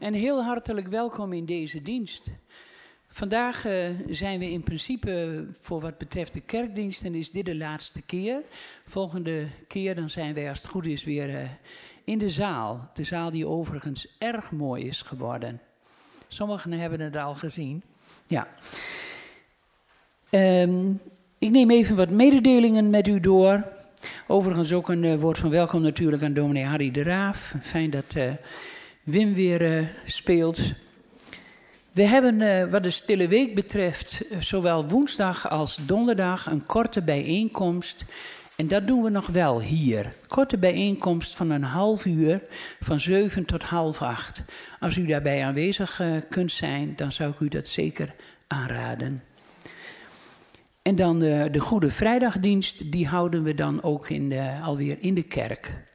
En heel hartelijk welkom in deze dienst. Vandaag zijn we in principe, voor wat betreft de kerkdiensten, is dit de laatste keer. Volgende keer dan zijn wij, als het goed is, weer in de zaal. De zaal die overigens erg mooi is geworden. Sommigen hebben het al gezien. Ja. Ik neem even wat mededelingen met u door. Overigens ook een woord van welkom natuurlijk aan dominee Harry de Raaf. Fijn dat Wim weer speelt. We hebben wat de Stille Week betreft zowel woensdag als donderdag een korte bijeenkomst. En dat doen we nog wel hier. Korte bijeenkomst van een half uur, van 7 tot half 8. Als u daarbij aanwezig kunt zijn, dan zou ik u dat zeker aanraden. En dan de Goede Vrijdagdienst, die houden we dan ook alweer in de kerk.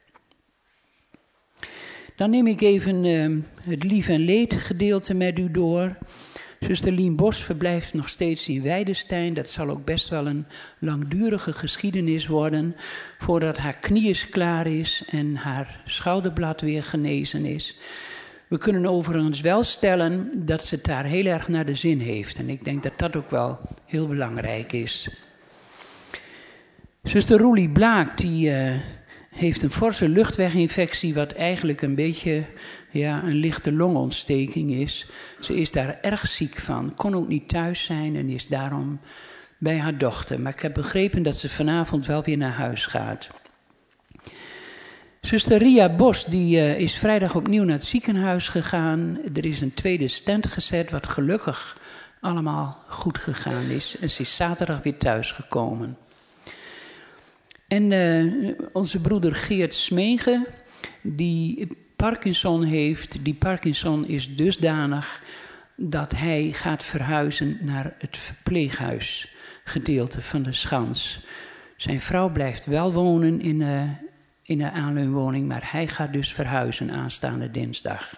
Dan neem ik even het lief en leed gedeelte met u door. Zuster Lien Bos verblijft nog steeds in Weidestein. Dat zal ook best wel een langdurige geschiedenis worden, voordat haar knie klaar is en haar schouderblad weer genezen is. We kunnen overigens wel stellen dat ze het daar heel erg naar de zin heeft. En ik denk dat dat ook wel heel belangrijk is. Zuster Roelie Blaak, die heeft een forse luchtweginfectie, wat eigenlijk een beetje een lichte longontsteking is. Ze is daar erg ziek van, kon ook niet thuis zijn en is daarom bij haar dochter. Maar ik heb begrepen dat ze vanavond wel weer naar huis gaat. Zuster Ria Bos, die is vrijdag opnieuw naar het ziekenhuis gegaan. Er is een tweede stent gezet, wat gelukkig allemaal goed gegaan is. En ze is zaterdag weer thuisgekomen. En onze broeder Geert Smegen, die Parkinson heeft. Die Parkinson is dusdanig dat hij gaat verhuizen naar het verpleeghuisgedeelte van de Schans. Zijn vrouw blijft wel wonen in een aanleunwoning, maar hij gaat dus verhuizen aanstaande dinsdag.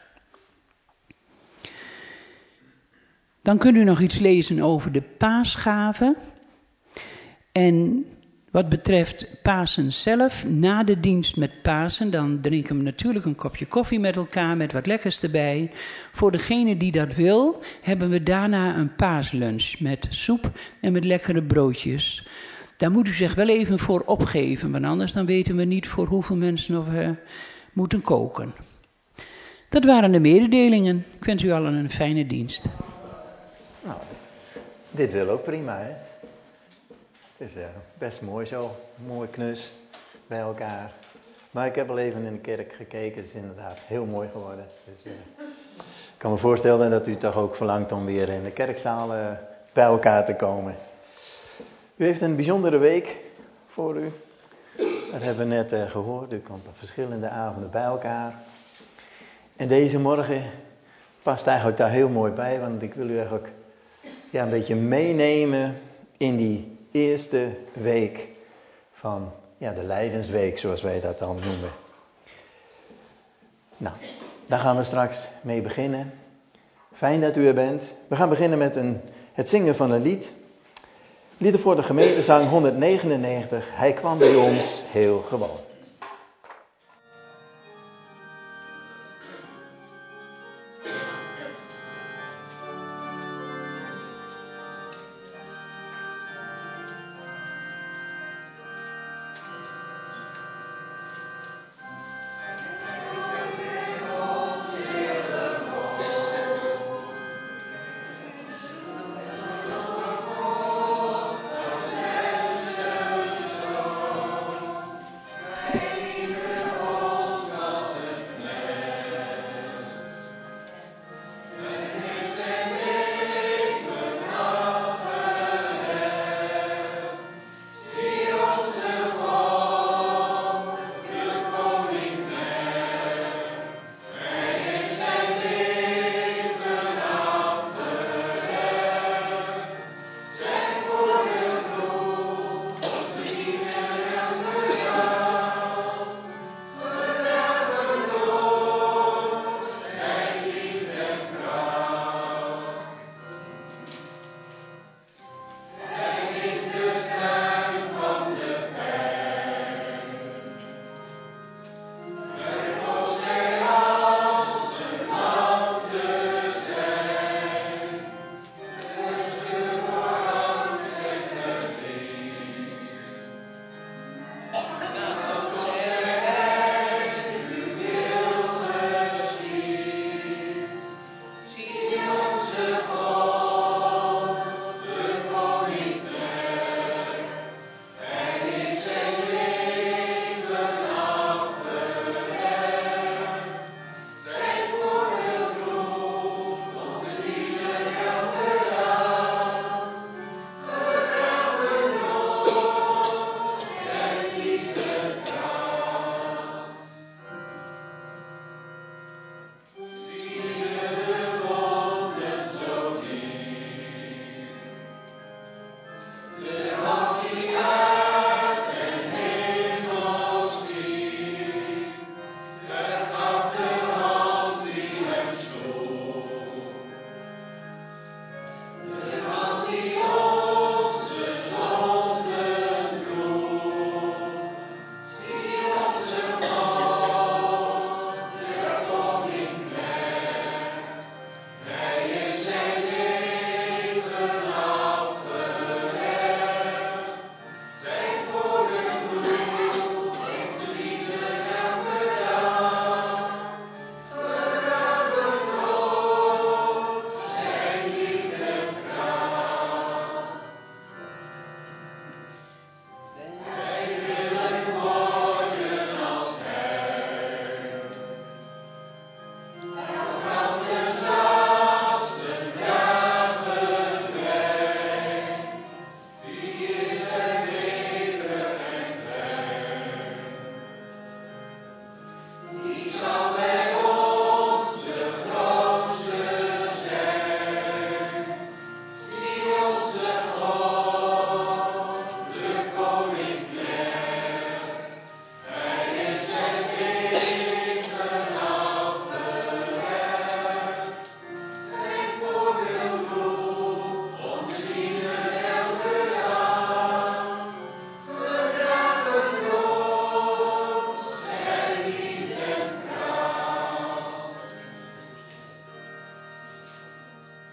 Dan kunt u nog iets lezen over de paasgave. En wat betreft Pasen zelf, na de dienst met Pasen, dan drinken we natuurlijk een kopje koffie met elkaar, met wat lekkers erbij. Voor degene die dat wil, hebben we daarna een paaslunch met soep en met lekkere broodjes. Daar moet u zich wel even voor opgeven, want anders dan weten we niet voor hoeveel mensen we moeten koken. Dat waren de mededelingen. Ik wens u allen een fijne dienst. Nou, dit wil ook prima, hè? Het is best mooi zo, mooi knus bij elkaar. Maar ik heb al even in de kerk gekeken, het is inderdaad heel mooi geworden. Dus ik kan me voorstellen dat u toch ook verlangt om weer in de kerkzaal bij elkaar te komen. U heeft een bijzondere week voor u. Dat hebben we net gehoord. U komt op verschillende avonden bij elkaar. En deze morgen past eigenlijk daar heel mooi bij, want ik wil u eigenlijk een beetje meenemen in die eerste week van de Lijdensweek, zoals wij dat dan noemen. Nou, daar gaan we straks mee beginnen. Fijn dat u er bent. We gaan beginnen met het zingen van een lied. Lieden voor de gemeentezang 199. Hij kwam bij ons heel gewoon.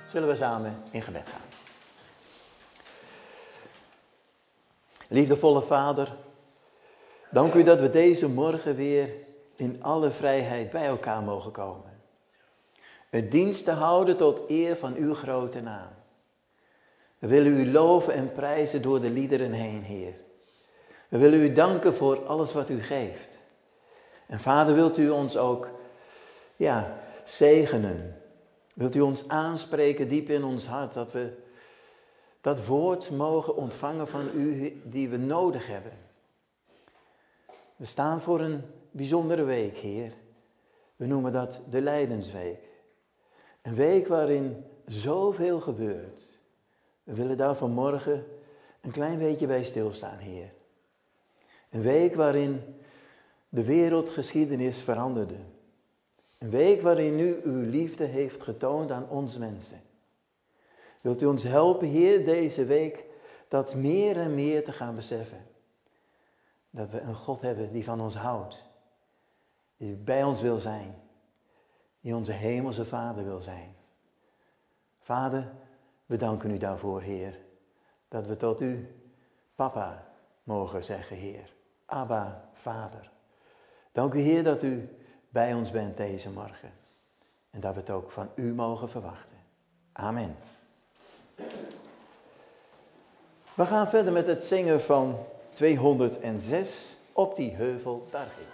Zullen we samen in gebed gaan. Liefdevolle Vader, dank u dat we deze morgen weer in alle vrijheid bij elkaar mogen komen. Een dienst te houden tot eer van uw grote naam. We willen u loven en prijzen door de liederen heen, Heer. We willen u danken voor alles wat u geeft. En Vader, wilt u ons ook zegenen. Wilt u ons aanspreken diep in ons hart, dat we dat woord mogen ontvangen van u die we nodig hebben. We staan voor een bijzondere week, Heer. We noemen dat de Lijdensweek. Een week waarin zoveel gebeurt. We willen daar vanmorgen een klein beetje bij stilstaan, Heer. Een week waarin de wereldgeschiedenis veranderde. Een week waarin u uw liefde heeft getoond aan ons mensen. Wilt u ons helpen, Heer, deze week dat meer en meer te gaan beseffen. Dat we een God hebben die van ons houdt. Die bij ons wil zijn. Die onze hemelse Vader wil zijn. Vader, we danken u daarvoor, Heer. Dat we tot u Papa mogen zeggen, Heer. Abba, Vader. Dank u, Heer, dat u bij ons bent deze morgen. En dat we het ook van u mogen verwachten. Amen. We gaan verder met het zingen van 206 op die heuvel daar ginds.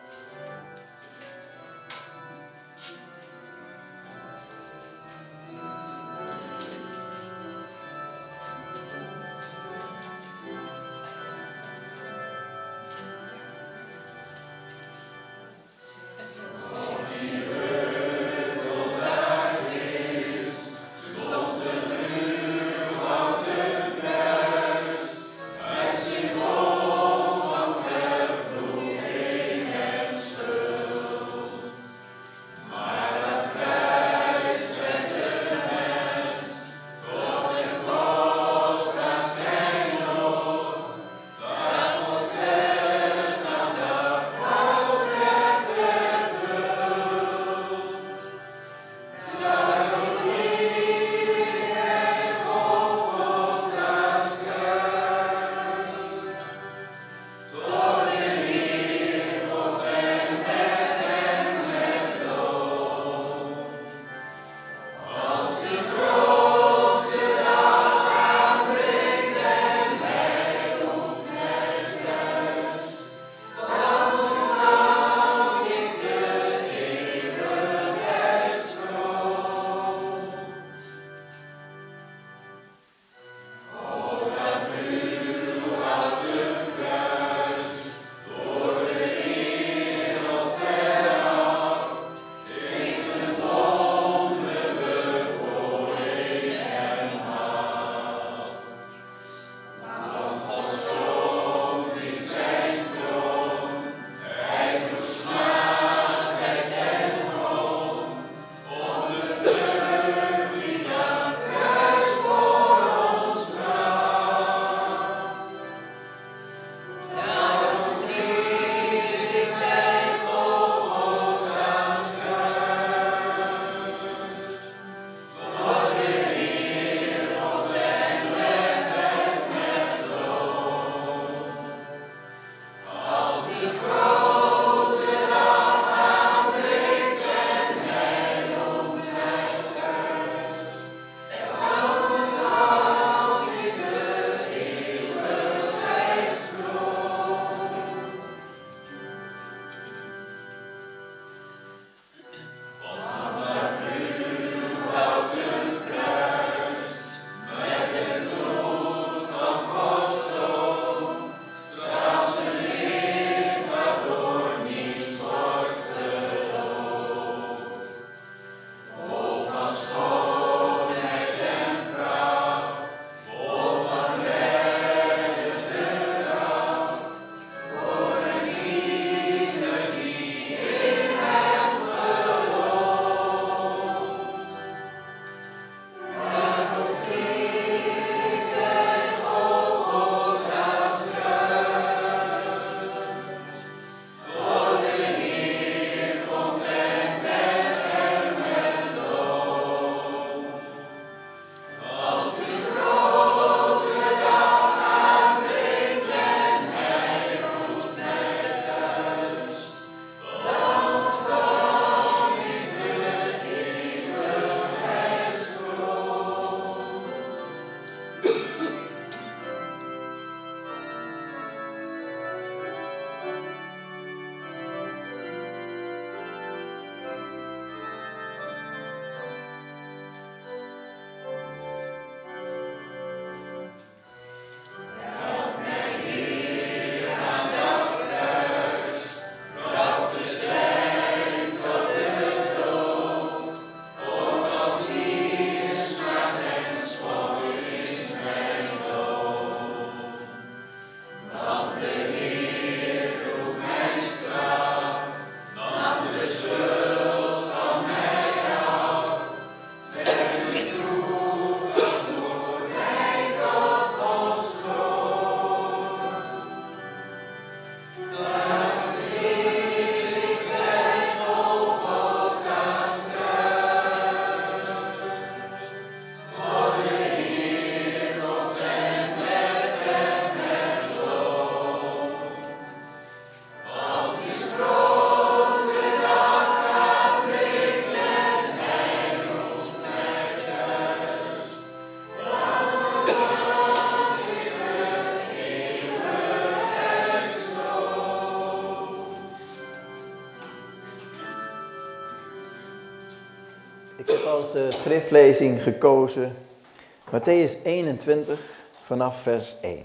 Ik heb als schriftlezing gekozen Mattheüs 21 vanaf vers 1.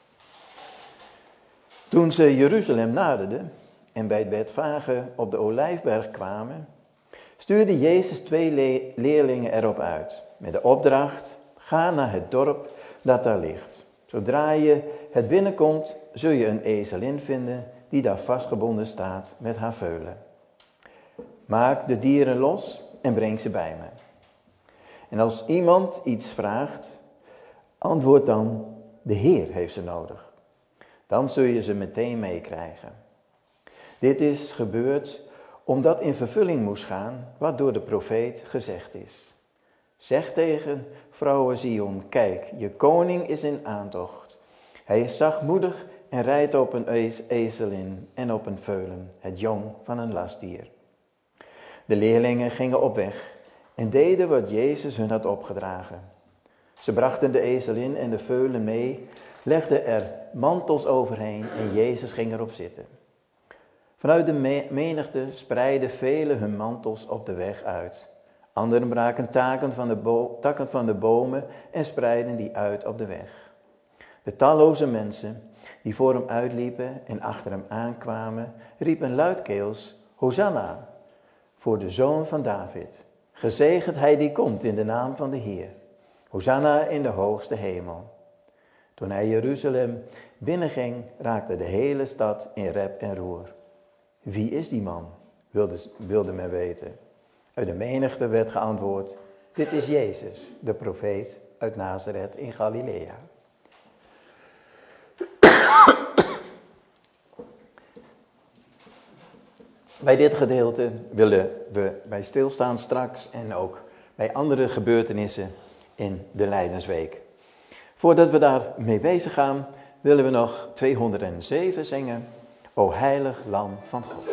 Toen ze Jeruzalem naderden en bij Bethfage op de Olijfberg kwamen, stuurde Jezus 2 leerlingen erop uit, met de opdracht: ga naar het dorp dat daar ligt. Zodra je het binnenkomt, zul je een ezelin vinden die daar vastgebonden staat met haar veulen. Maak de dieren los en breng ze bij me. En als iemand iets vraagt, antwoord dan: de Heer heeft ze nodig. Dan zul je ze meteen meekrijgen. Dit is gebeurd omdat in vervulling moest gaan wat door de profeet gezegd is. Zeg tegen vrouwen Zion: kijk, je koning is in aantocht. Hij is zachtmoedig en rijdt op een ezelin en op een veulen, het jong van een lastdier. De leerlingen gingen op weg en deden wat Jezus hun had opgedragen. Ze brachten de ezelin en de veulen mee, legden er mantels overheen en Jezus ging erop zitten. Vanuit de menigte spreidden velen hun mantels op de weg uit. Anderen braken takken van de bomen en spreidden die uit op de weg. De talloze mensen die voor hem uitliepen en achter hem aankwamen, riepen luidkeels: Hosanna, voor de Zoon van David. Gezegend hij die komt in de naam van de Heer. Hosanna in de hoogste hemel. Toen hij Jeruzalem binnenging, raakte de hele stad in rep en roer. Wie is die man? Wilde men weten. Uit de menigte werd geantwoord: dit is Jezus, de profeet uit Nazareth in Galilea. Bij dit gedeelte willen we bij stilstaan straks en ook bij andere gebeurtenissen in de Lijdensweek. Voordat we daarmee bezig gaan, willen we nog 207 zingen: O heilig Lam van God.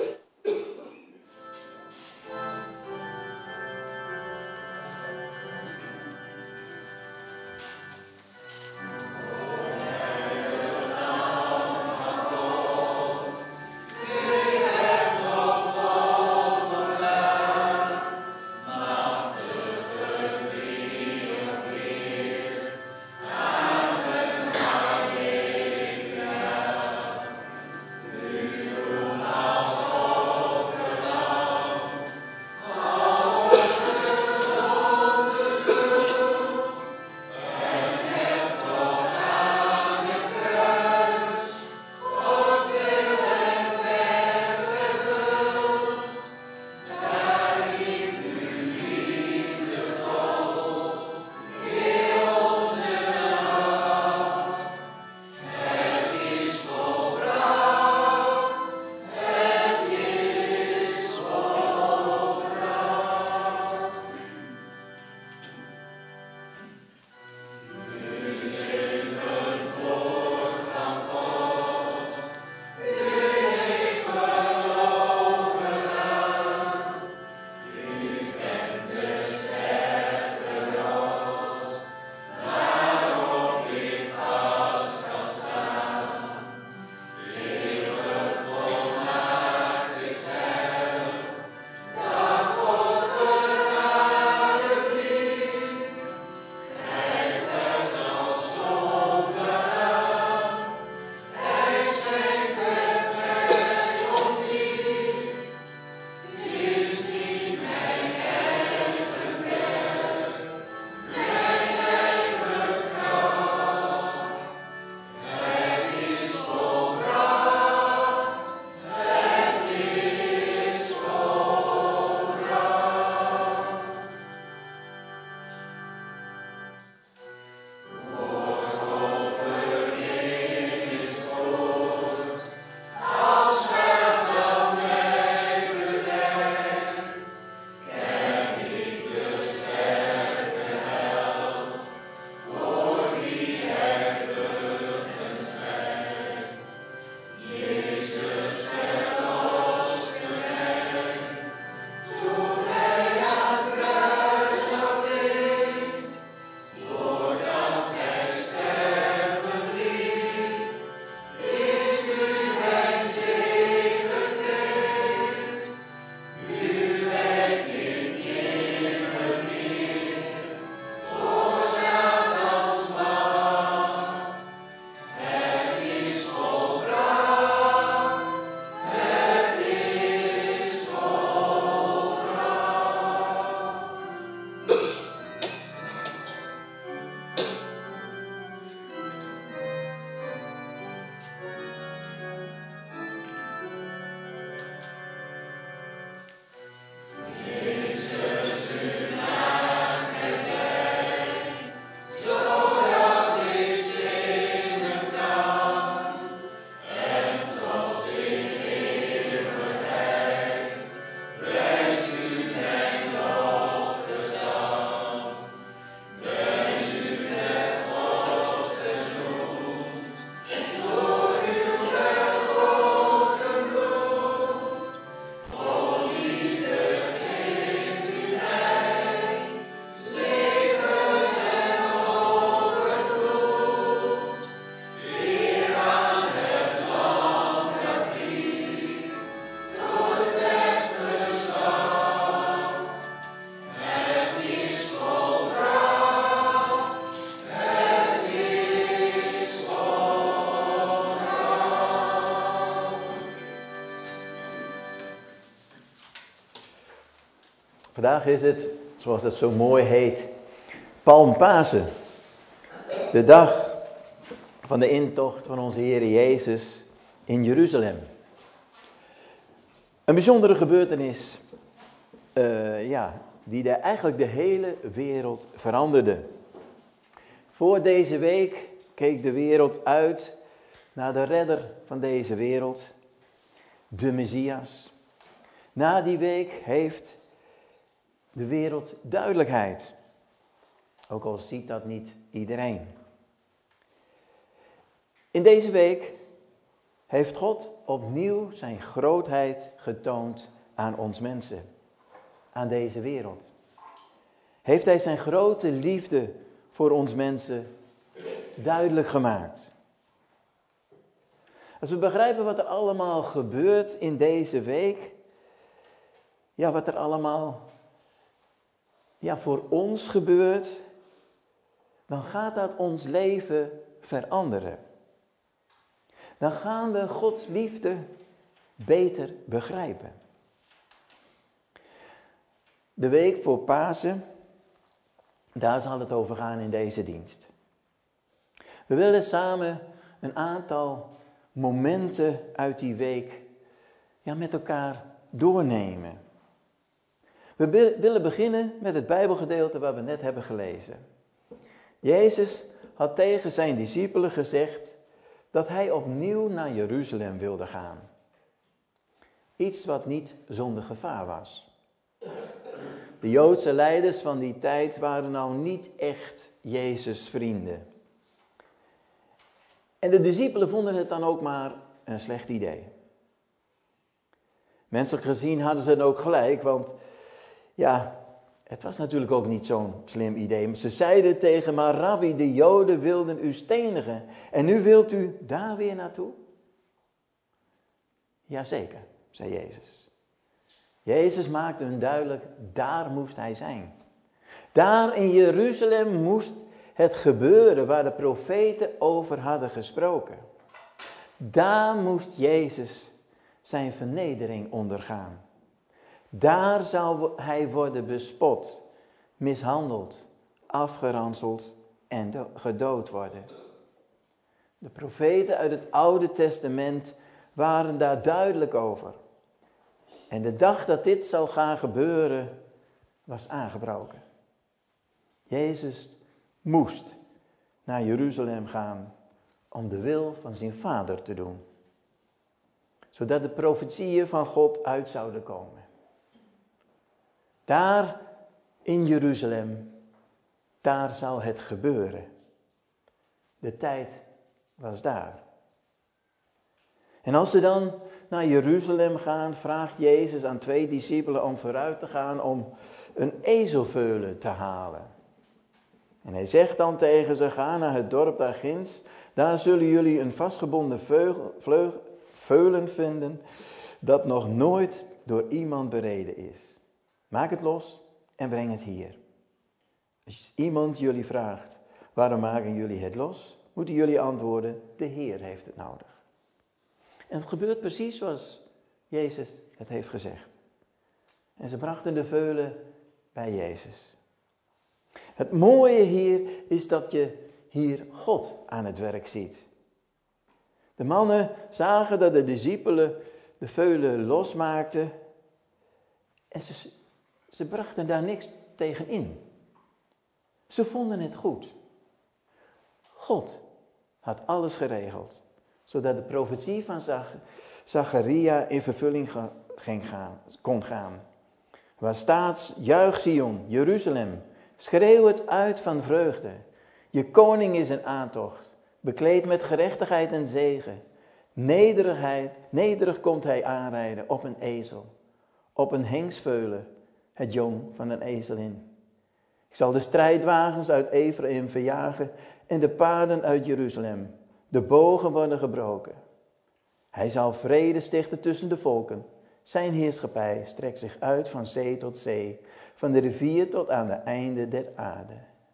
O Vandaag is het, zoals het zo mooi heet, Palmpasen. De dag van de intocht van onze Heer Jezus in Jeruzalem. Een bijzondere gebeurtenis, die eigenlijk de hele wereld veranderde. Voor deze week keek de wereld uit naar de redder van deze wereld, de Messias. Na die week heeft de wereld duidelijkheid, ook al ziet dat niet iedereen. In deze week heeft God opnieuw zijn grootheid getoond aan ons mensen, aan deze wereld. Heeft hij zijn grote liefde voor ons mensen duidelijk gemaakt. Als we begrijpen wat er allemaal gebeurt in deze week, wat er allemaal voor ons gebeurt, dan gaat dat ons leven veranderen. Dan gaan we Gods liefde beter begrijpen. De week voor Pasen, daar zal het over gaan in deze dienst. We willen samen een aantal momenten uit die week met elkaar doornemen. We willen beginnen met het Bijbelgedeelte waar we net hebben gelezen. Jezus had tegen zijn discipelen gezegd dat hij opnieuw naar Jeruzalem wilde gaan. Iets wat niet zonder gevaar was. De Joodse leiders van die tijd waren nou niet echt Jezus' vrienden. En de discipelen vonden het dan ook maar een slecht idee. Menselijk gezien hadden ze het ook gelijk, want het was natuurlijk ook niet zo'n slim idee. Maar ze zeiden tegen maar Rabbi, de Joden wilden u stenigen. En nu wilt u daar weer naartoe? Jazeker, zei Jezus. Jezus maakte hun duidelijk, daar moest hij zijn. Daar in Jeruzalem moest het gebeuren waar de profeten over hadden gesproken. Daar moest Jezus zijn vernedering ondergaan. Daar zou hij worden bespot, mishandeld, afgeranseld en gedood worden. De profeten uit het Oude Testament waren daar duidelijk over. En de dag dat dit zou gaan gebeuren, was aangebroken. Jezus moest naar Jeruzalem gaan om de wil van zijn Vader te doen. Zodat de profetieën van God uit zouden komen. Daar in Jeruzalem, daar zal het gebeuren. De tijd was daar. En als ze dan naar Jeruzalem gaan, vraagt Jezus aan 2 discipelen om vooruit te gaan om een ezelveulen te halen. En hij zegt dan tegen ze, ga naar het dorp daar ginds, daar zullen jullie een vastgebonden veulen vinden dat nog nooit door iemand bereden is. Maak het los en breng het hier. Als iemand jullie vraagt, waarom maken jullie het los? Moeten jullie antwoorden, de Heer heeft het nodig. En het gebeurt precies zoals Jezus het heeft gezegd. En ze brachten de veulen bij Jezus. Het mooie hier is dat je hier God aan het werk ziet. De mannen zagen dat de discipelen de veulen losmaakten en ze brachten daar niks tegen in. Ze vonden het goed. God had alles geregeld, zodat de profetie van Zacharia in vervulling kon gaan. Waar staat, juich Sion, Jeruzalem, schreeuw het uit van vreugde. Je koning is in aantocht, bekleed met gerechtigheid en zegen. Nederig komt hij aanrijden op een ezel, op een hengsveulen, het jong van een ezelin. Ik zal de strijdwagens uit Ephraim verjagen en de paarden uit Jeruzalem. De bogen worden gebroken. Hij zal vrede stichten tussen de volken. Zijn heerschappij strekt zich uit van zee tot zee, van de rivier tot aan de einde der aarde.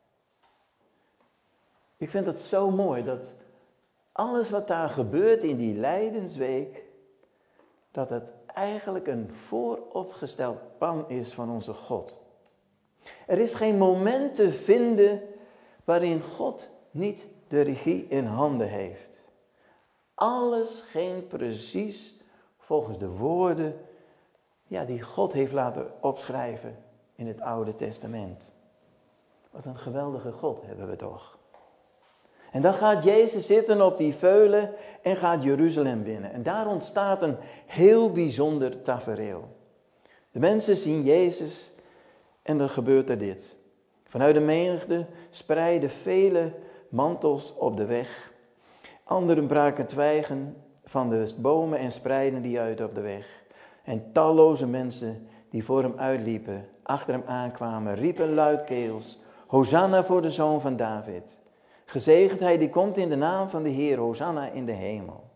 Ik vind het zo mooi dat alles wat daar gebeurt in die lijdensweek, dat het eigenlijk een vooropgesteld plan is van onze God. Er is geen moment te vinden waarin God niet de regie in handen heeft. Alles ging precies volgens de woorden die God heeft laten opschrijven in het Oude Testament. Wat een geweldige God hebben we toch. En dan gaat Jezus zitten op die veulen en gaat Jeruzalem binnen. En daar ontstaat een heel bijzonder tafereel. De mensen zien Jezus en dan gebeurt er dit. Vanuit de menigte spreiden vele mantels op de weg. Anderen braken twijgen van de bomen en spreidden die uit op de weg. En talloze mensen die voor hem uitliepen, achter hem aankwamen, riepen luidkeels: Hosanna voor de Zoon van David. Gezegend hij die komt in de naam van de Heer, Hosanna in de hemel.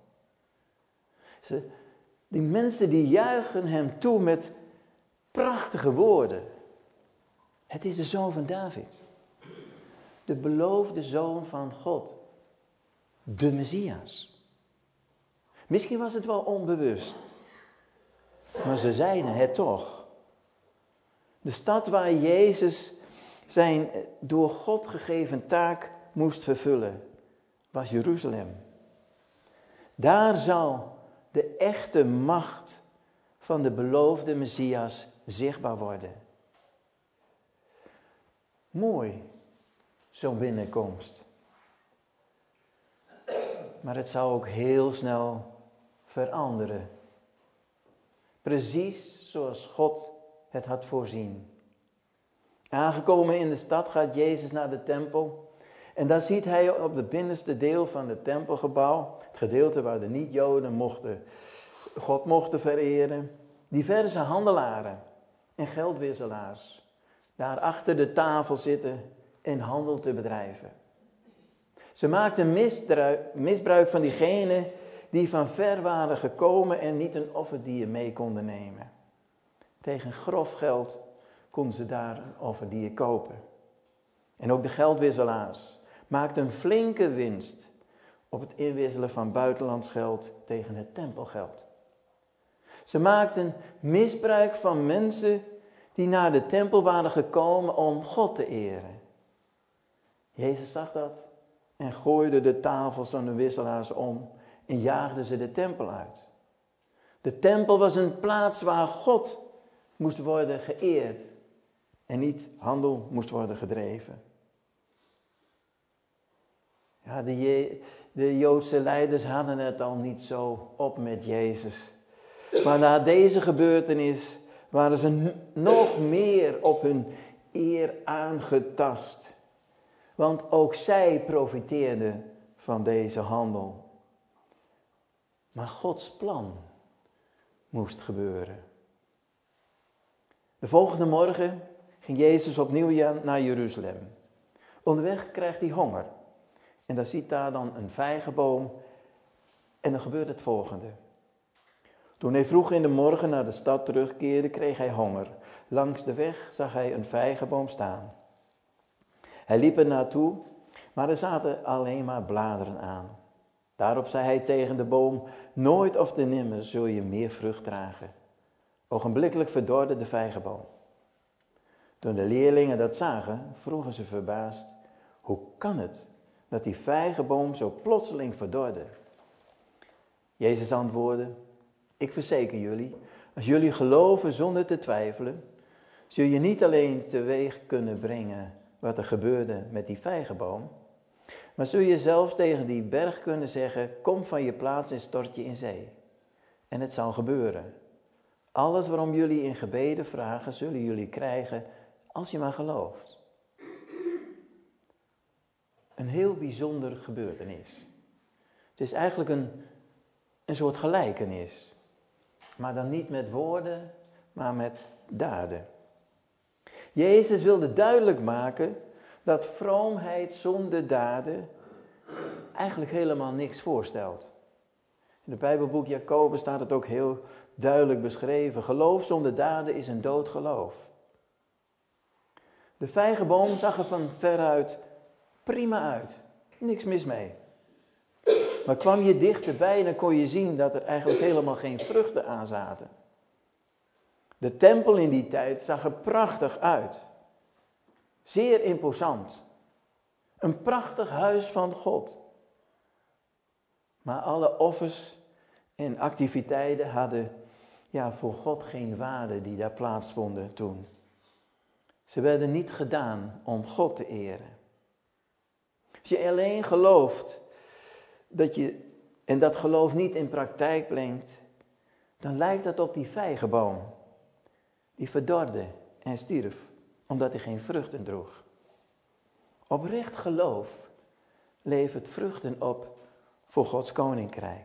Die mensen die juichen hem toe met prachtige woorden. Het is de Zoon van David. De beloofde Zoon van God. De Messias. Misschien was het wel onbewust. Maar ze zeiden het toch. De stad waar Jezus zijn door God gegeven taak moest vervullen, was Jeruzalem. Daar zal de echte macht van de beloofde Messias zichtbaar worden. Mooi, zo'n binnenkomst. Maar het zou ook heel snel veranderen. Precies zoals God het had voorzien. Aangekomen in de stad gaat Jezus naar de tempel. En daar ziet hij op het binnenste deel van het tempelgebouw, het gedeelte waar de niet-Joden God mochten vereren, diverse handelaren en geldwisselaars daar achter de tafel zitten en handel te bedrijven. Ze maakten misbruik van diegenen die van ver waren gekomen en niet een offerdier mee konden nemen. Tegen grof geld konden ze daar een offerdier kopen. En ook de geldwisselaars maakten een flinke winst op het inwisselen van buitenlands geld tegen het tempelgeld. Ze maakten misbruik van mensen die naar de tempel waren gekomen om God te eren. Jezus zag dat en gooide de tafels van de wisselaars om en jaagde ze de tempel uit. De tempel was een plaats waar God moest worden geëerd en niet handel moest worden gedreven. Ja, de Joodse leiders hadden het al niet zo op met Jezus. Maar na deze gebeurtenis waren ze nog meer op hun eer aangetast. Want ook zij profiteerden van deze handel. Maar Gods plan moest gebeuren. De volgende morgen ging Jezus opnieuw naar Jeruzalem. Onderweg krijgt hij honger. En dan ziet daar dan een vijgenboom. En dan gebeurt het volgende. Toen hij vroeg in de morgen naar de stad terugkeerde, kreeg hij honger. Langs de weg zag hij een vijgenboom staan. Hij liep er naartoe, maar er zaten alleen maar bladeren aan. Daarop zei hij tegen de boom: nooit of te nimmer zul je meer vrucht dragen. Ogenblikkelijk verdorde de vijgenboom. Toen de leerlingen dat zagen, vroegen ze verbaasd: hoe kan het dat die vijgenboom zo plotseling verdorde? Jezus antwoordde: ik verzeker jullie, als jullie geloven zonder te twijfelen, zul je niet alleen teweeg kunnen brengen wat er gebeurde met die vijgenboom, maar zul je zelf tegen die berg kunnen zeggen: kom van je plaats en stort je in zee. En het zal gebeuren. Alles waarom jullie in gebeden vragen, zullen jullie krijgen als je maar gelooft. Een heel bijzonder gebeurtenis. Het is eigenlijk een soort gelijkenis. Maar dan niet met woorden, maar met daden. Jezus wilde duidelijk maken dat vroomheid zonder daden eigenlijk helemaal niks voorstelt. In het Bijbelboek Jacobus staat het ook heel duidelijk beschreven. Geloof zonder daden is een dood geloof. De vijgenboom zag er van veruit prima uit. Niks mis mee. Maar kwam je dichterbij, dan kon je zien dat er eigenlijk helemaal geen vruchten aan zaten. De tempel in die tijd zag er prachtig uit. Zeer imposant. Een prachtig huis van God. Maar alle offers en activiteiten hadden voor God geen waarde die daar plaatsvonden toen. Ze werden niet gedaan om God te eren. Als je alleen gelooft en dat geloof niet in praktijk brengt, dan lijkt dat op die vijgenboom. Die verdorde en stierf, omdat hij geen vruchten droeg. Oprecht geloof levert vruchten op voor Gods koninkrijk.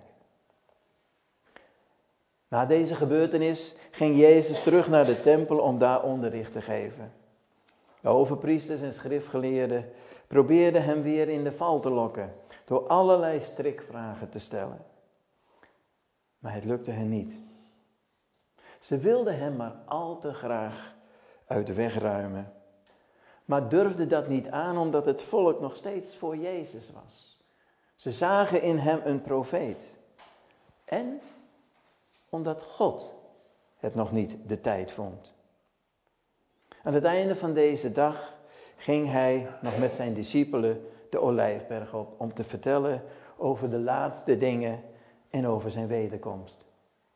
Na deze gebeurtenis ging Jezus terug naar de tempel om daar onderricht te geven. De overpriesters en schriftgeleerden probeerden hem weer in de val te lokken door allerlei strikvragen te stellen. Maar het lukte hen niet. Ze wilden hem maar al te graag uit de weg ruimen, maar durfden dat niet aan omdat het volk nog steeds voor Jezus was. Ze zagen in hem een profeet. En omdat God het nog niet de tijd vond. Aan het einde van deze dag ging hij nog met zijn discipelen de Olijfberg op om te vertellen over de laatste dingen en over zijn wederkomst.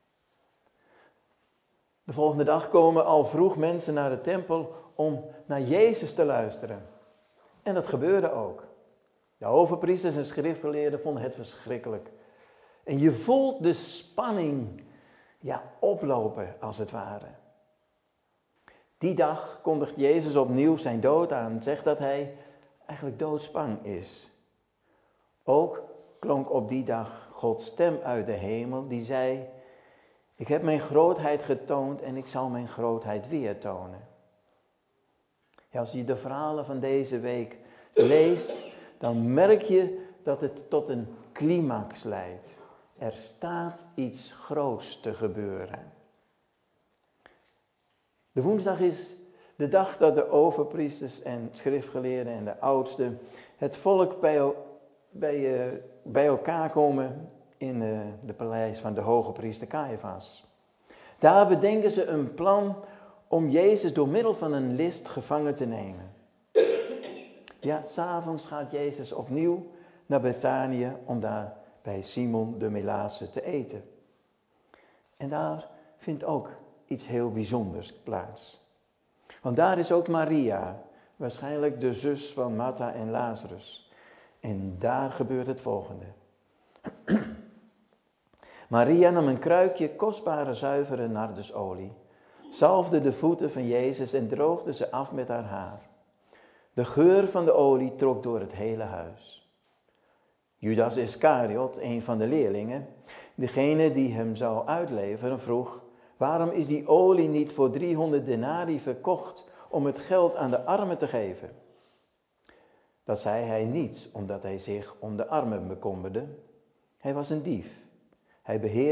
De volgende dag komen al vroeg mensen naar de tempel om naar Jezus te luisteren. En dat gebeurde ook. De overpriesters en schriftgeleerden vonden het verschrikkelijk. En je voelt de spanning oplopen als het ware. Die dag kondigt Jezus opnieuw zijn dood aan. Zegt dat hij eigenlijk doodsbang is. Ook klonk op die dag Gods stem uit de hemel die zei: ik heb mijn grootheid getoond en ik zal mijn grootheid weer tonen. Ja, als je de verhalen van deze week leest, dan merk je dat het tot een climax leidt. Er staat iets groots te gebeuren. De woensdag is de dag dat de overpriesters en schriftgeleerden en de oudsten het volk bij elkaar komen in de paleis van de hoge priester Caiaphas. Daar bedenken ze een plan om Jezus door middel van een list gevangen te nemen. Ja, 's avonds gaat Jezus opnieuw naar Betanië om daar bij Simon de Melaatse te eten. En daar vindt ook iets heel bijzonders plaats. Want daar is ook Maria, waarschijnlijk de zus van Martha en Lazarus. En daar gebeurt het volgende. Maria nam een kruikje kostbare zuivere nardusolie, zalfde de voeten van Jezus en droogde ze af met haar haar. De geur van de olie trok door het hele huis. Judas Iscariot, een van de leerlingen, degene die hem zou uitleveren, vroeg: waarom is die olie niet voor 300 denari verkocht om het geld aan de armen te geven? Dat zei hij niet omdat hij zich om de armen bekommerde. Hij was een dief. Hij beheerde.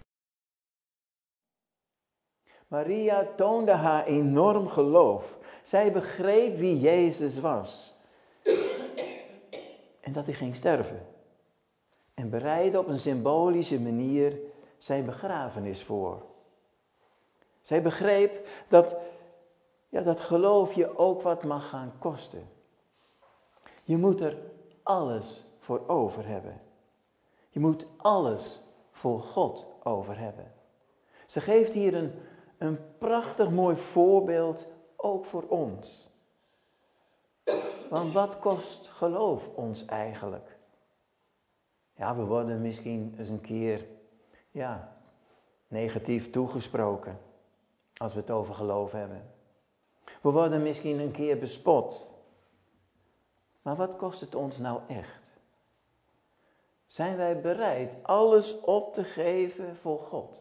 Maria toonde haar enorm geloof. Zij begreep wie Jezus was. En dat hij ging sterven. En bereidde op een symbolische manier zijn begrafenis voor. Zij begreep dat geloof je ook wat mag gaan kosten. Je moet er alles voor over hebben. Je moet alles voor God over hebben. Ze geeft hier een prachtig mooi voorbeeld ook voor ons. Want wat kost geloof ons eigenlijk? Ja, we worden misschien eens een keer negatief toegesproken als we het over geloof hebben. We worden misschien een keer bespot. Maar wat kost het ons nou echt? Zijn wij bereid alles op te geven voor God?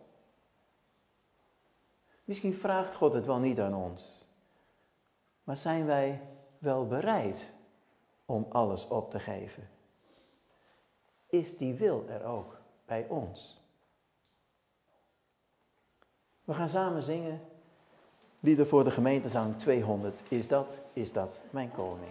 Misschien vraagt God het wel niet aan ons. Maar zijn wij wel bereid om alles op te geven? Is die wil er ook bij ons? We gaan samen zingen. Lieder voor de gemeentezang 200. Is dat mijn koning?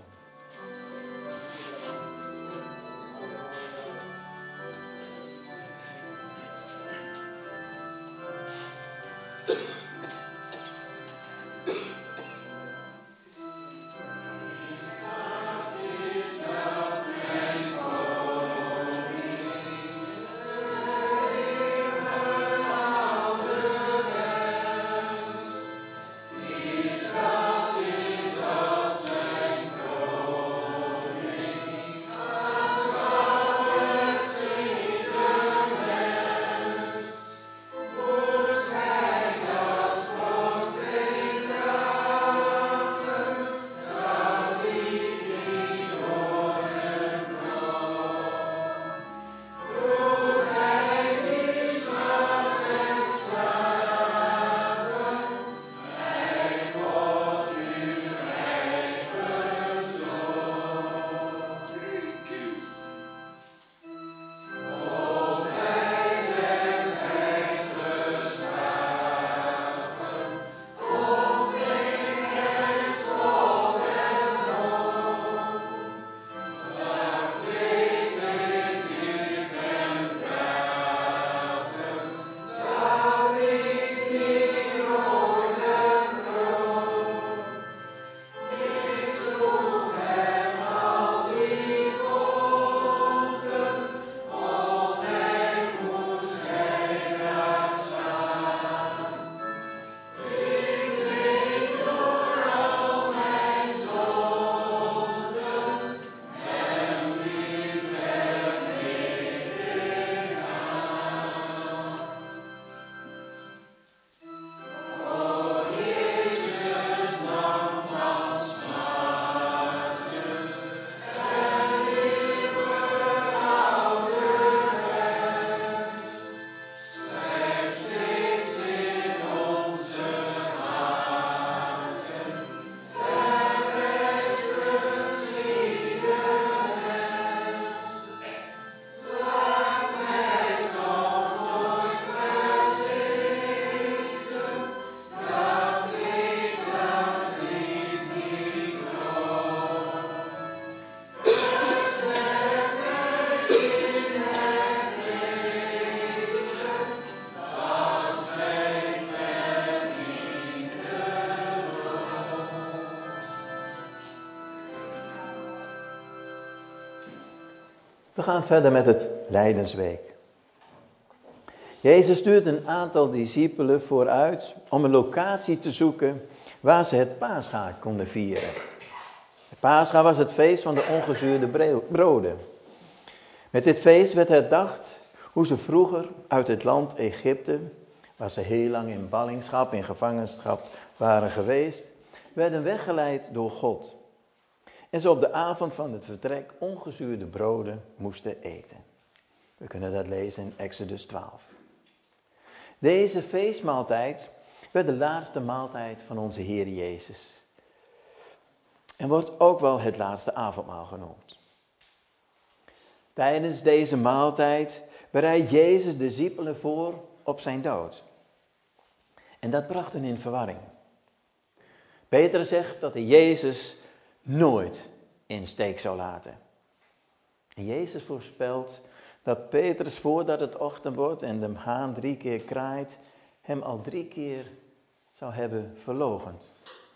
We gaan verder met het Lijdensweek. Jezus stuurt een aantal discipelen vooruit om een locatie te zoeken waar ze het Pascha konden vieren. Het Pascha was het feest van de ongezuurde broden. Met dit feest werd herdacht hoe ze vroeger uit het land Egypte, waar ze heel lang in ballingschap, in gevangenschap waren geweest, werden weggeleid door God. En ze op de avond van het vertrek ongezuurde broden moesten eten. We kunnen dat lezen in Exodus 12. Deze feestmaaltijd werd de laatste maaltijd van onze Heer Jezus. En wordt ook wel het laatste avondmaal genoemd. Tijdens deze maaltijd bereidt Jezus de discipelen voor op zijn dood. En dat bracht hen in verwarring. Petrus zegt dat hij Jezus nooit in steek zou laten. En Jezus voorspelt dat Petrus voordat het ochtend wordt en de haan 3 keer kraait, hem al 3 keer zou hebben verloochend.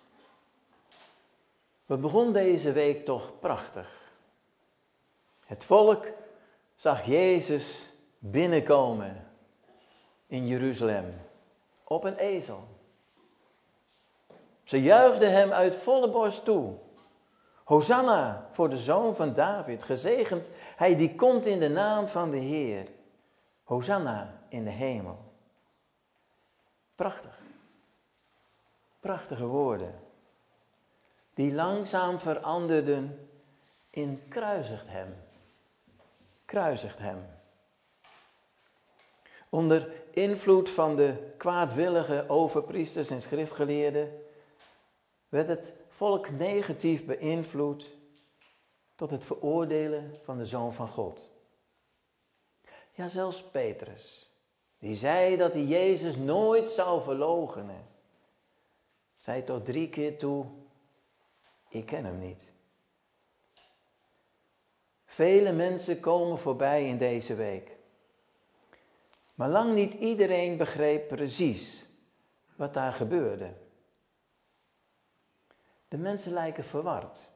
Wat begon deze week toch prachtig. Het volk zag Jezus binnenkomen in Jeruzalem op een ezel. Ze juichten hem uit volle borst toe. Hosanna voor de zoon van David, gezegend hij die komt in de naam van de Heer. Hosanna in de hemel. Prachtig. Prachtige woorden. Die langzaam veranderden in kruisigt hem. Kruisigt hem. Onder invloed van de kwaadwillige overpriesters en schriftgeleerden werd het volk negatief beïnvloed tot het veroordelen van de Zoon van God. Ja, zelfs Petrus, die zei dat hij Jezus nooit zou verloochenen, zei tot 3 keer toe, ik ken hem niet. Vele mensen komen voorbij in deze week. Maar lang niet iedereen begreep precies wat daar gebeurde. De mensen lijken verward.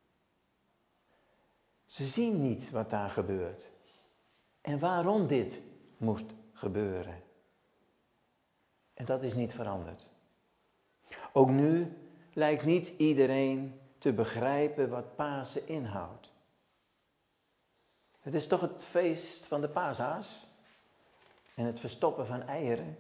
Ze zien niet wat daar gebeurt. En waarom dit moest gebeuren. En dat is niet veranderd. Ook nu lijkt niet iedereen te begrijpen wat Pasen inhoudt. Het is toch het feest van de paashaas en het verstoppen van eieren.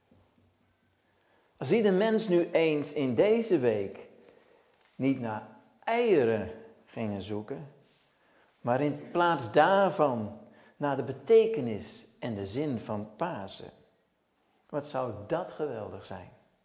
Als ieder mens nu eens in deze week niet naar eieren gingen zoeken, maar in plaats daarvan naar de betekenis en de zin van Pasen. Wat zou dat geweldig zijn.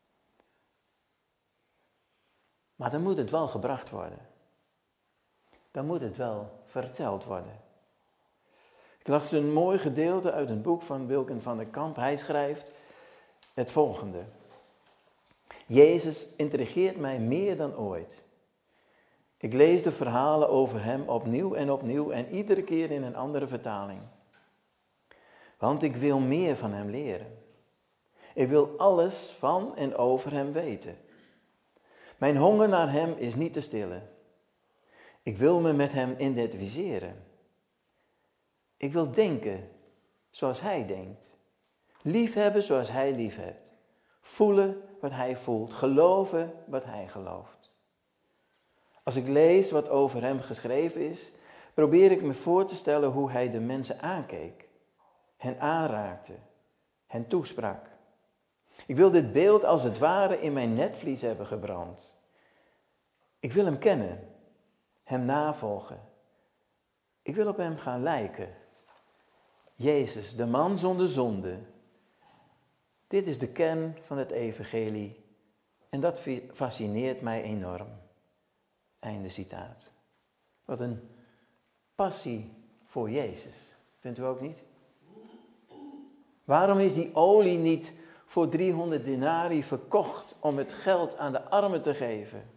Maar dan moet het wel gebracht worden. Dan moet het wel verteld worden. Ik las een mooi gedeelte uit een boek van Wilken van der Kamp. Hij schrijft het volgende. Jezus intrigeert mij meer dan ooit. Ik lees de verhalen over hem opnieuw en iedere keer in een andere vertaling. Want ik wil meer van hem leren. Ik wil alles van en over hem weten. Mijn honger naar hem is niet te stillen. Ik wil me met hem identificeren. Ik wil denken zoals hij denkt. Liefhebben zoals hij liefhebt. Voelen wat hij voelt. Geloven wat hij gelooft. Als ik lees wat over hem geschreven is, probeer ik me voor te stellen hoe hij de mensen aankeek. Hen aanraakte. Hen toesprak. Ik wil dit beeld als het ware in mijn netvlies hebben gebrand. Ik wil hem kennen. Hem navolgen. Ik wil op hem gaan lijken. Jezus, de man zonder zonde. Dit is de kern van het evangelie. En dat fascineert mij enorm. Einde citaat. Wat een passie voor Jezus. Vindt u ook niet? Waarom is die olie niet voor 300 denari verkocht om het geld aan de armen te geven?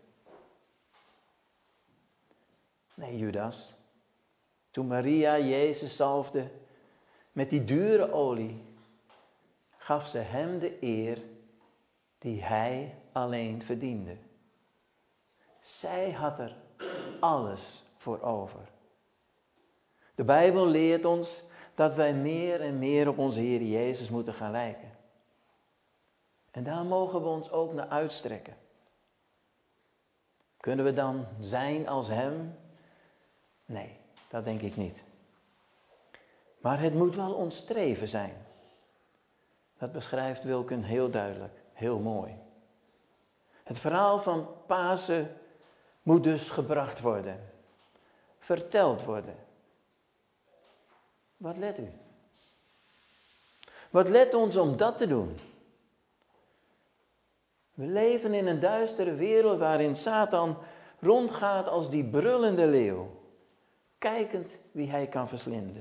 Nee, Judas. Toen Maria Jezus zalfde met die dure olie, gaf ze hem de eer die hij alleen verdiende. Zij had er alles voor over. De Bijbel leert ons dat wij meer en meer op onze Heer Jezus moeten gaan lijken. En daar mogen we ons ook naar uitstrekken. Kunnen we dan zijn als Hem? Nee, dat denk ik niet. Maar het moet wel ons streven zijn. Dat beschrijft Wilken heel duidelijk, heel mooi. Het verhaal van Pasen moet dus gebracht worden. Verteld worden. Wat let u? Wat let ons om dat te doen? We leven in een duistere wereld waarin Satan rondgaat als die brullende leeuw. Kijkend wie hij kan verslinden.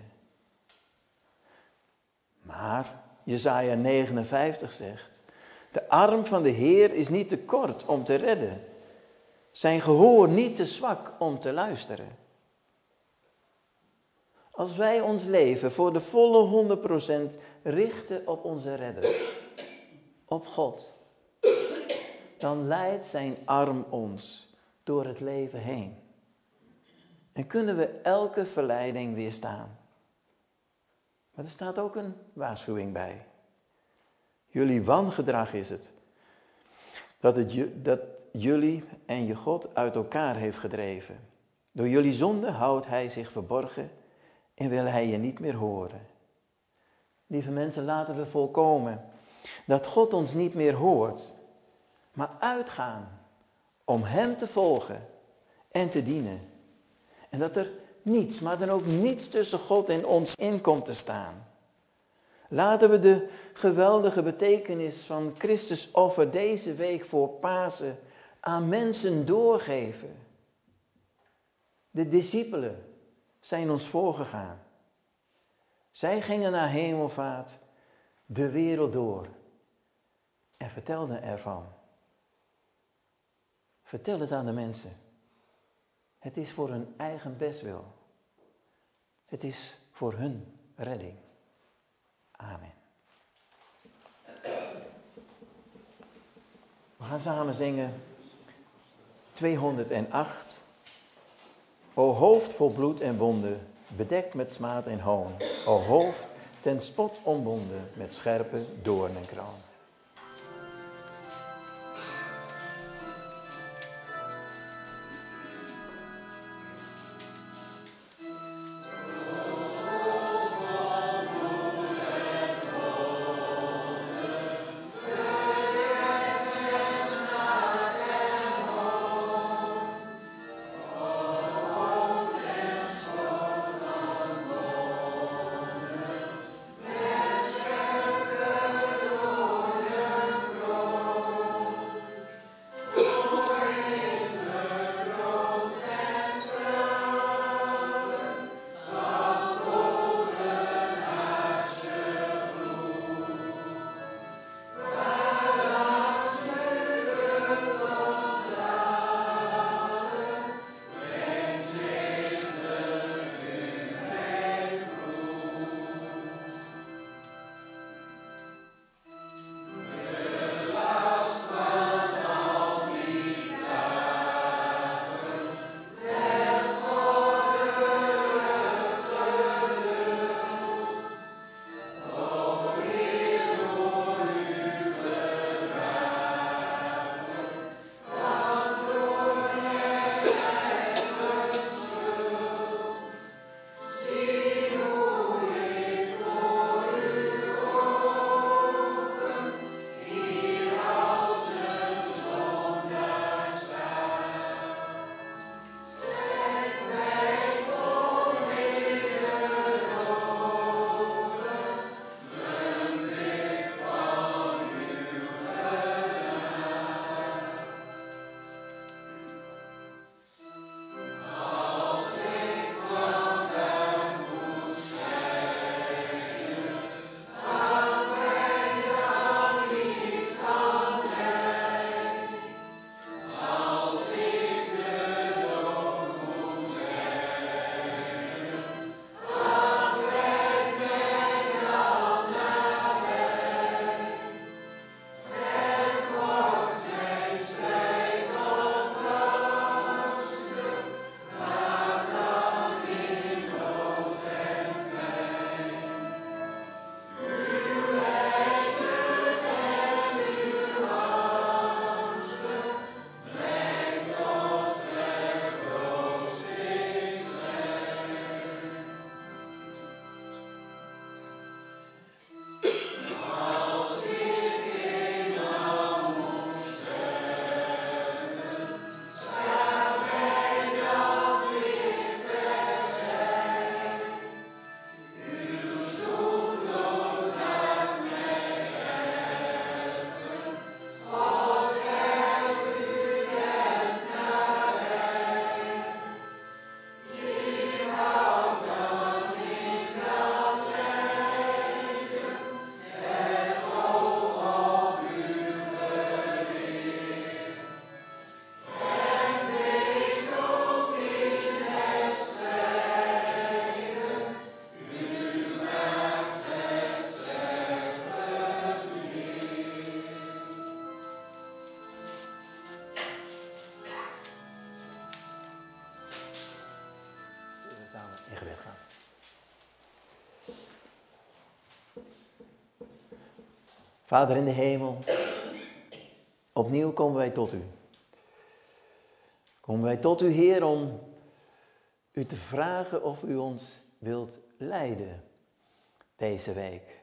Maar Jesaja 59 zegt, de arm van de Heer is niet te kort om te redden. Zijn gehoor niet te zwak om te luisteren. Als wij ons leven voor de volle 100% richten op onze redder, op God, dan leidt zijn arm ons door het leven heen. En kunnen we elke verleiding weerstaan. Maar er staat ook een waarschuwing bij. Jullie wangedrag is het. Dat jullie en je God uit elkaar heeft gedreven. Door jullie zonde houdt hij zich verborgen en wil hij je niet meer horen. Lieve mensen, laten we voorkomen dat God ons niet meer hoort. Maar uitgaan om hem te volgen en te dienen. En dat er niets, maar dan ook niets tussen God en ons in komt te staan. Laten we de geweldige betekenis van Christus offer deze week voor Pasen aan mensen doorgeven. De discipelen zijn ons voorgegaan. Zij gingen naar hemelvaart de wereld door en vertelden ervan. Vertel het aan de mensen. Het is voor hun eigen bestwil. Het is voor hun redding. Amen. We gaan samen zingen 208. O hoofd vol bloed en wonden, bedekt met smaad en hoon. O hoofd ten spot omwonden met scherpe doornenkroon. samen in gebed gaan. Vader in de hemel, opnieuw komen wij tot u. Komen wij tot u, Heer, om u te vragen of u ons wilt leiden deze week.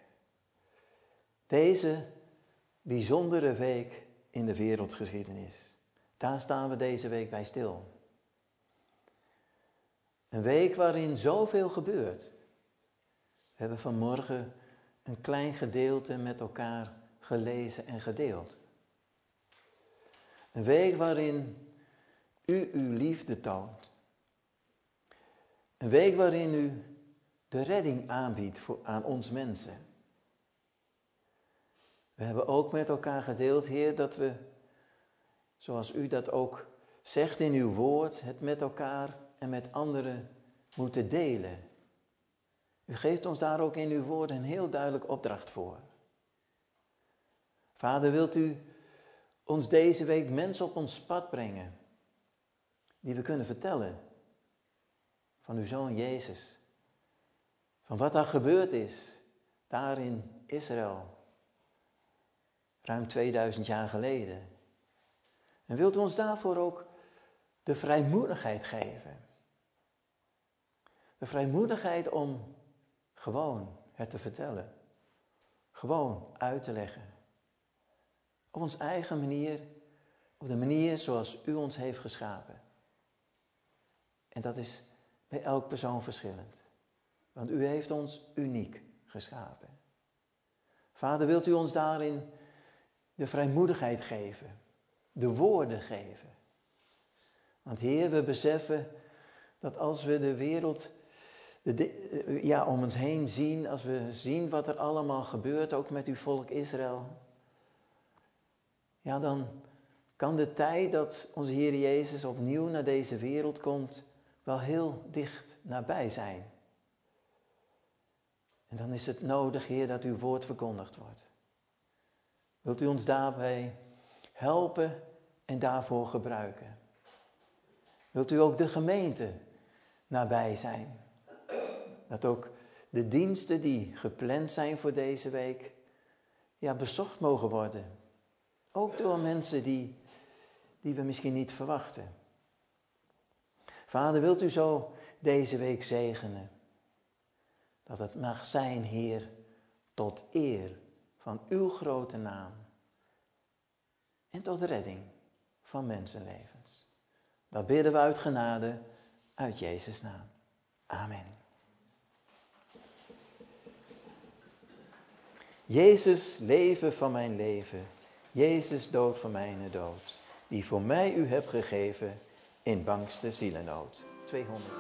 Deze bijzondere week in de wereldgeschiedenis. Daar staan we deze week bij stil. Een week waarin zoveel gebeurt. We hebben vanmorgen een klein gedeelte met elkaar gelezen en gedeeld. Een week waarin u uw liefde toont. Een week waarin u de redding aanbiedt aan ons mensen. We hebben ook met elkaar gedeeld, Heer, dat we, zoals u dat ook zegt in uw woord, het met elkaar en met anderen moeten delen. U geeft ons daar ook in uw woord een heel duidelijk opdracht voor. Vader, wilt u ons deze week mensen op ons pad brengen, die we kunnen vertellen van uw Zoon Jezus. Van wat er gebeurd is, daar in Israël, ruim 2000 jaar geleden. En wilt u ons daarvoor ook de vrijmoedigheid geven. De vrijmoedigheid om gewoon het te vertellen. Gewoon uit te leggen. Op onze eigen manier, op de manier zoals u ons heeft geschapen. En dat is bij elk persoon verschillend. Want u heeft ons uniek geschapen. Vader, wilt u ons daarin de vrijmoedigheid geven. De woorden geven. Want Heer, we beseffen dat als we de wereld om ons heen zien, als we zien wat er allemaal gebeurt, ook met uw volk Israël, ja, dan kan de tijd dat onze Heer Jezus opnieuw naar deze wereld komt, wel heel dicht nabij zijn. En dan is het nodig, Heer, dat uw woord verkondigd wordt. Wilt u ons daarbij helpen en daarvoor gebruiken? Wilt u ook de gemeente nabij zijn? Dat ook de diensten die gepland zijn voor deze week, ja, bezocht mogen worden. Ook door mensen die we misschien niet verwachten. Vader, wilt u zo deze week zegenen? Dat het mag zijn, Heer, tot eer van uw grote naam. En tot redding van mensenlevens. Dat bidden we uit genade, uit Jezus' naam. Amen. Jezus, leven van mijn leven. Jezus, dood van mijn dood. Die voor mij u hebt gegeven in bangste zielennood. 202.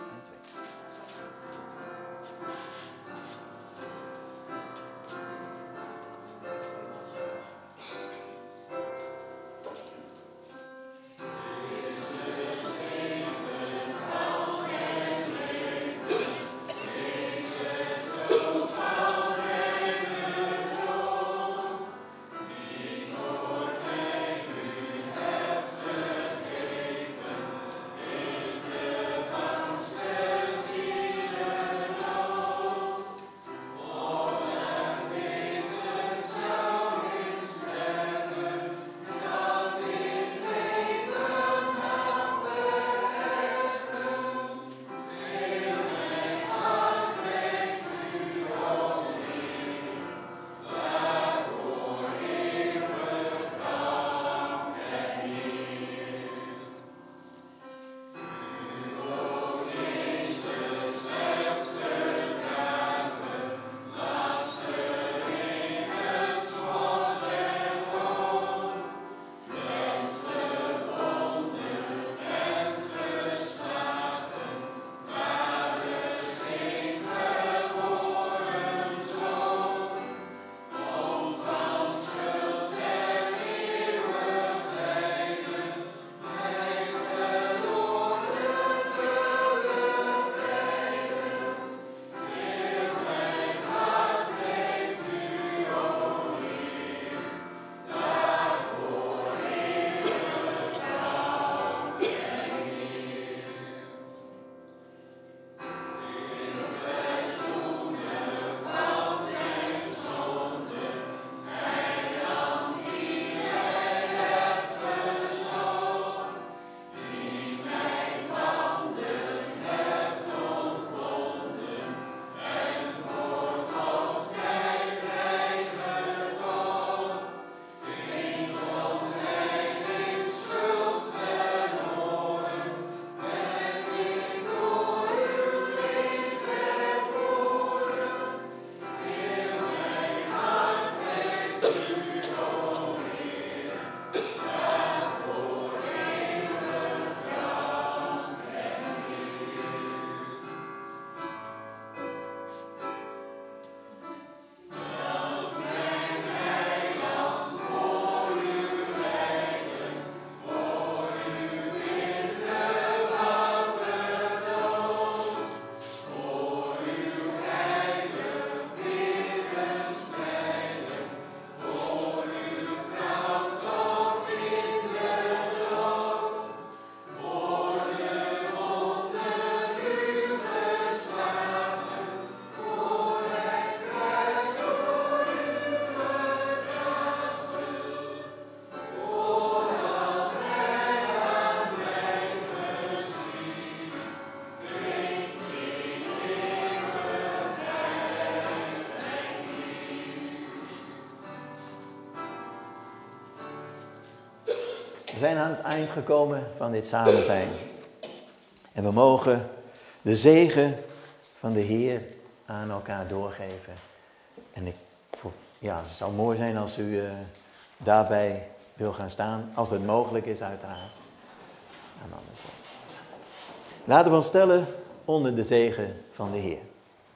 We zijn aan het eind gekomen van dit samen zijn. En we mogen de zegen van de Heer aan elkaar doorgeven. En het zou mooi zijn als u daarbij wil gaan staan. Als het mogelijk is uiteraard. En anders. Laten we ons stellen onder de zegen van de Heer.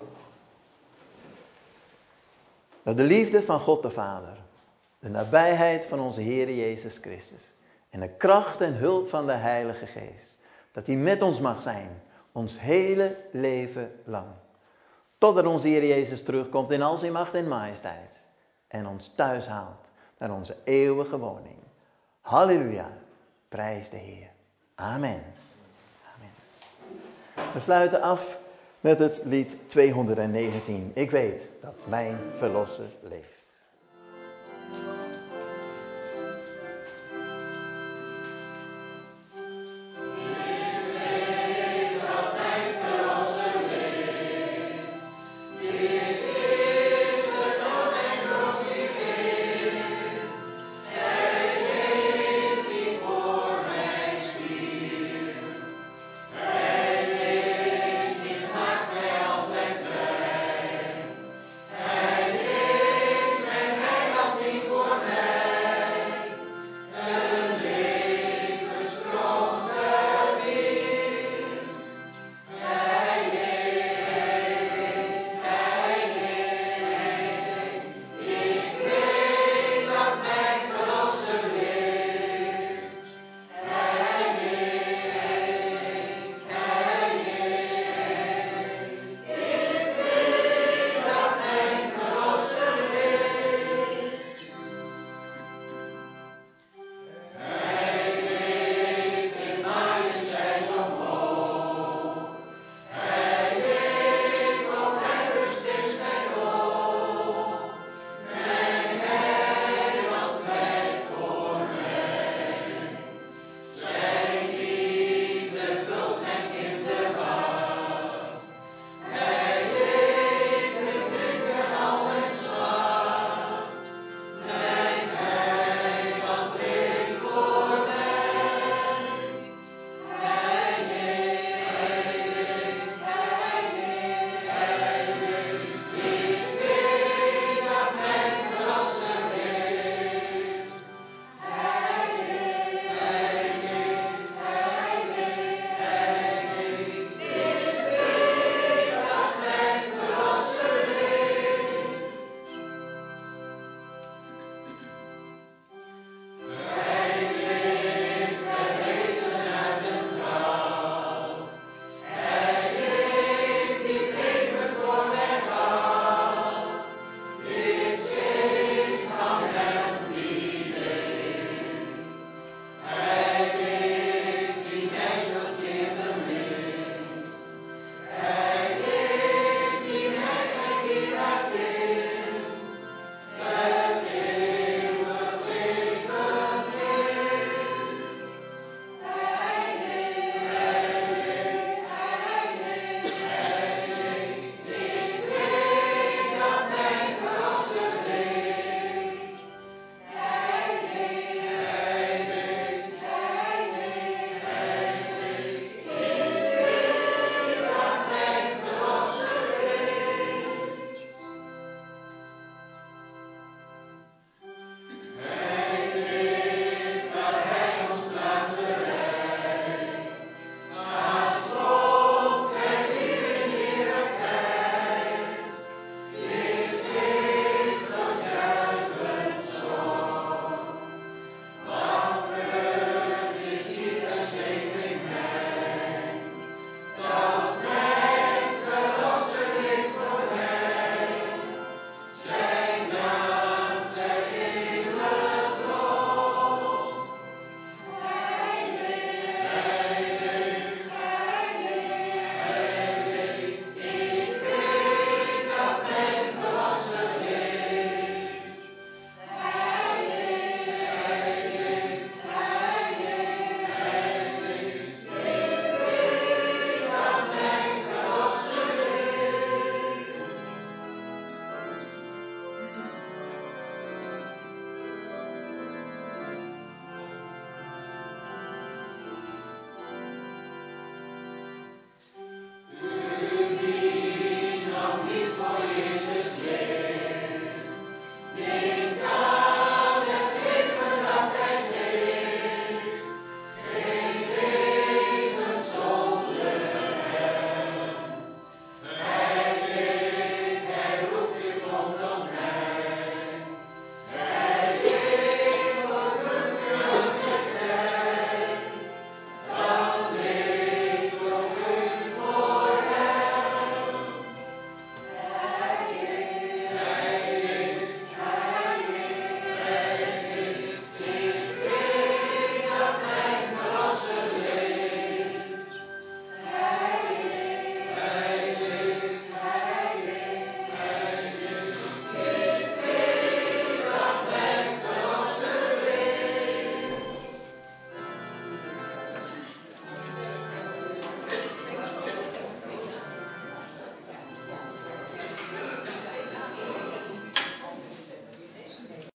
Dat de liefde van God de Vader, de nabijheid van onze Heer Jezus Christus en de kracht en hulp van de Heilige Geest, dat die met ons mag zijn, ons hele leven lang. Totdat onze Heer Jezus terugkomt in al zijn macht en majesteit en ons thuis haalt naar onze eeuwige woning. Halleluja, prijs de Heer. Amen. Amen. We sluiten af met het lied 219. Ik weet dat mijn Verlosser leeft.